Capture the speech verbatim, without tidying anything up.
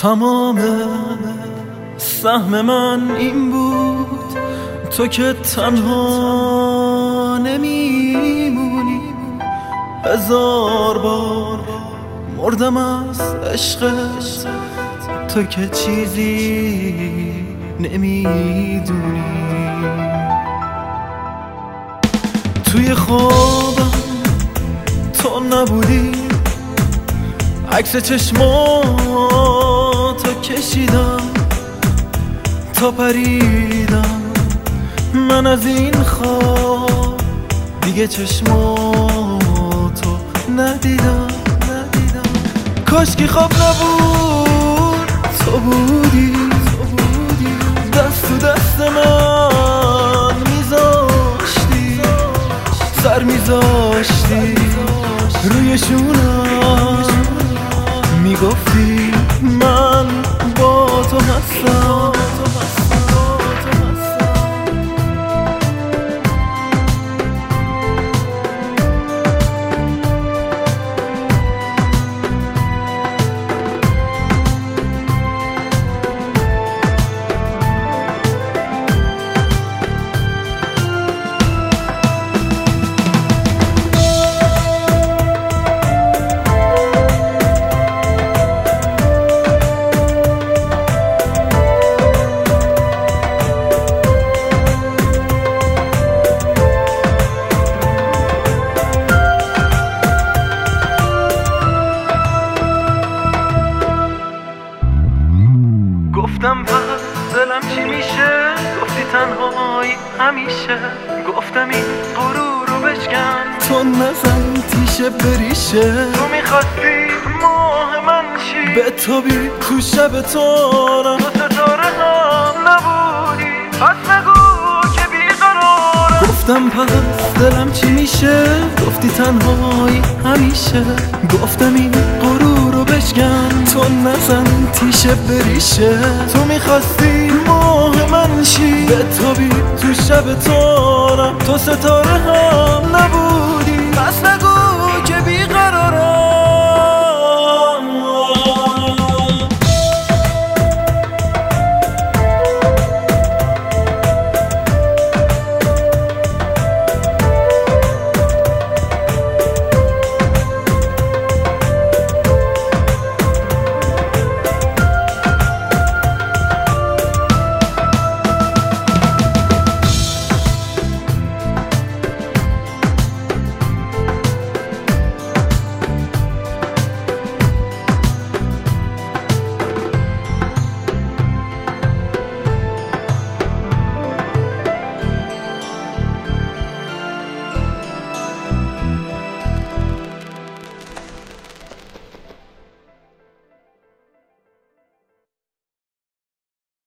تمام سهم من این بود، تو که تنها نمیمونی. هزار بار مردم از عشقت، تو که چیزی نمیدونی. توی خوابم تو نبودی، عکس چشماتو کشیدم تا پریدم من از این خواب، دیگه چشماتو ندیدم ندیدم کاش که خواب نبود، تو بودی دست تو دست من میذاشتی، سر میذاشتی روی شونم، میگفتی من با تو هستم. گفتم پس دلم چی میشه، گفتی تنهایی همیشه. گفتم این غرور رو بشکن، تو نزن تیشه بریشه. تو میخواستی ماه من چی، بتابی تو شب تارم، تو ستاره هم نبودی، پس نگو که بیقرارم. گفتم پس دلم چی میشه، گفتی تنهایی همیشه. گفتم این غرور رو بشکن، تو نزن تیشه بریشه. تو میخواستی ماه من شی، بتابی تو شب تارم، تو ستاره هم نبود.